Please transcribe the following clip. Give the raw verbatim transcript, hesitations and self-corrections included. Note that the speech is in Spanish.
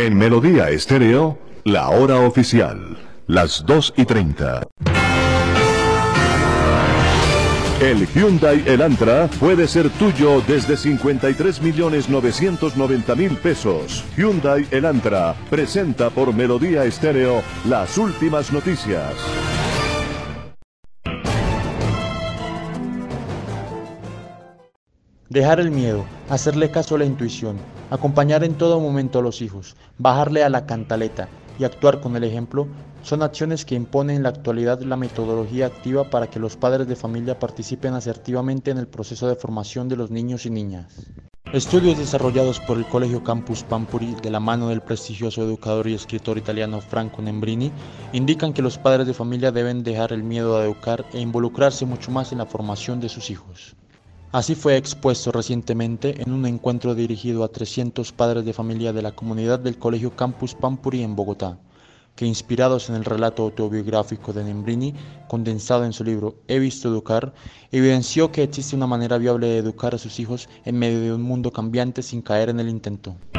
En Melodía Estéreo, la hora oficial, las dos y treinta. El Hyundai Elantra puede ser tuyo desde cincuenta y tres millones novecientos noventa mil pesos. Hyundai Elantra presenta por Melodía Estéreo las últimas noticias. Dejar el miedo, hacerle caso a la intuición, acompañar en todo momento a los hijos, bajarle a la cantaleta y actuar con el ejemplo son acciones que imponen en la actualidad la metodología activa para que los padres de familia participen asertivamente en el proceso de formación de los niños y niñas. Estudios desarrollados por el Colegio Campus Pampuri de la mano del prestigioso educador y escritor italiano Franco Nembrini indican que los padres de familia deben dejar el miedo a educar e involucrarse mucho más en la formación de sus hijos. Así fue expuesto recientemente en un encuentro dirigido a trescientos padres de familia de la comunidad del Colegio Campus Pampuri en Bogotá, que inspirados en el relato autobiográfico de Nembrini, condensado en su libro He visto educar, evidenció que existe una manera viable de educar a sus hijos en medio de un mundo cambiante sin caer en el intento.